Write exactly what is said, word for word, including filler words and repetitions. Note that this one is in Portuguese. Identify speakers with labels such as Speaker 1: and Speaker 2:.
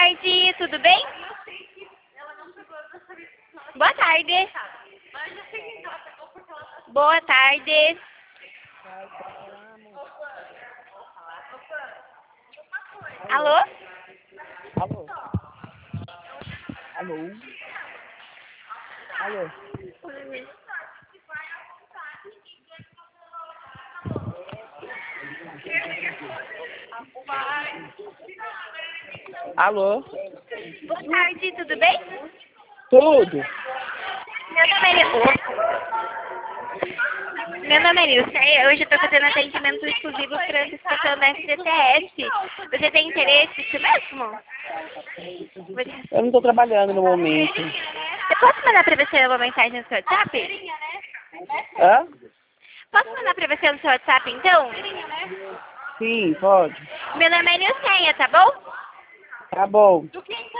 Speaker 1: tarde, tudo bem? Boa tarde. Boa tarde. Alô?
Speaker 2: Alô? Alô? Alô? Alô?
Speaker 1: Boa tarde, tudo bem?
Speaker 2: Tudo?
Speaker 1: Meu nome é Nilce. Meu nome é Nilce. Hoje eu estou fazendo atendimento exclusivo para antecipação da F G T S. Você tem interesse nisso mesmo?
Speaker 2: Eu não estou trabalhando no momento.
Speaker 1: Eu posso mandar para você uma mensagem no seu WhatsApp?
Speaker 2: Hã?
Speaker 1: Posso mandar para você no seu WhatsApp, então?
Speaker 2: Sim, pode.
Speaker 1: Meu nome é Nilceia, tá bom?
Speaker 2: Tá bom.